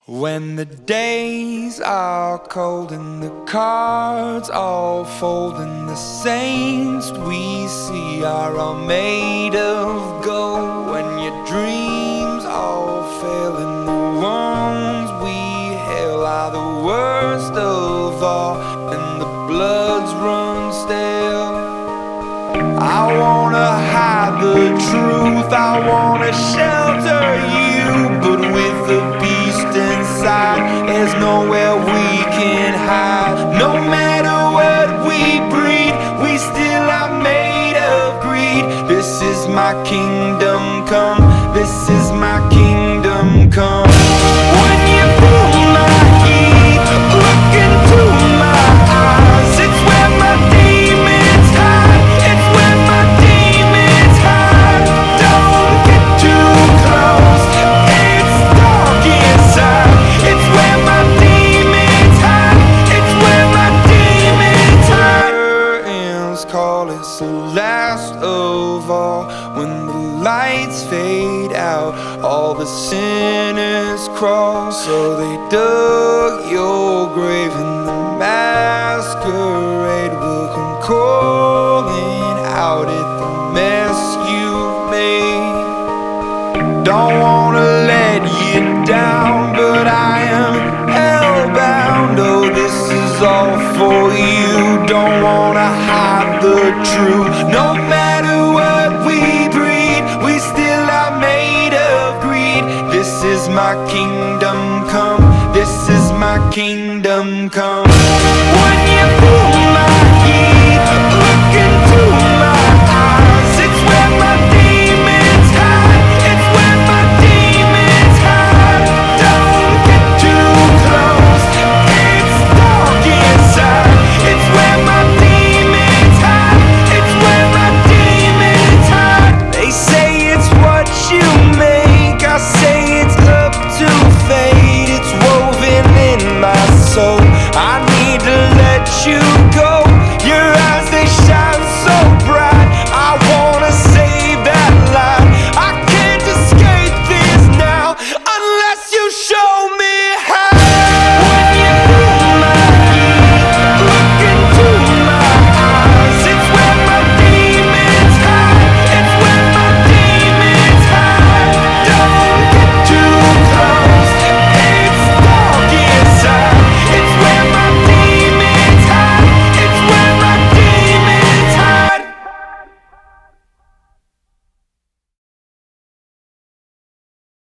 When the days are cold and the cards all fold and the saints we see are all made of gold, when your dreams all fail and the ones we hail are the worst of all and the bloods run stale, I wanna hide the truth, I wanna shelter you, but with the beast inside, there's nowhere we can hide. No matter what we breed, we still are made of greed. This is my kingdom come, this is my kingdom come. When you feel my heat, look into my eyes, it's where my demons hide, it's where my demons hide. Don't get too close, it's dark inside, it's where my demons hide, it's where my demons hide. Curtains call, it's the last of all. When the lights fade out, all the sinners crawl. So they dug your grave and the masquerade will come calling out at the mess you've made. Don't wanna let you down, but I am hellbound. Oh, this is all for you. Don't wanna hide the truth. No matter what we breed, we still are made of greed. This is my kingdom come, this is my kingdom come.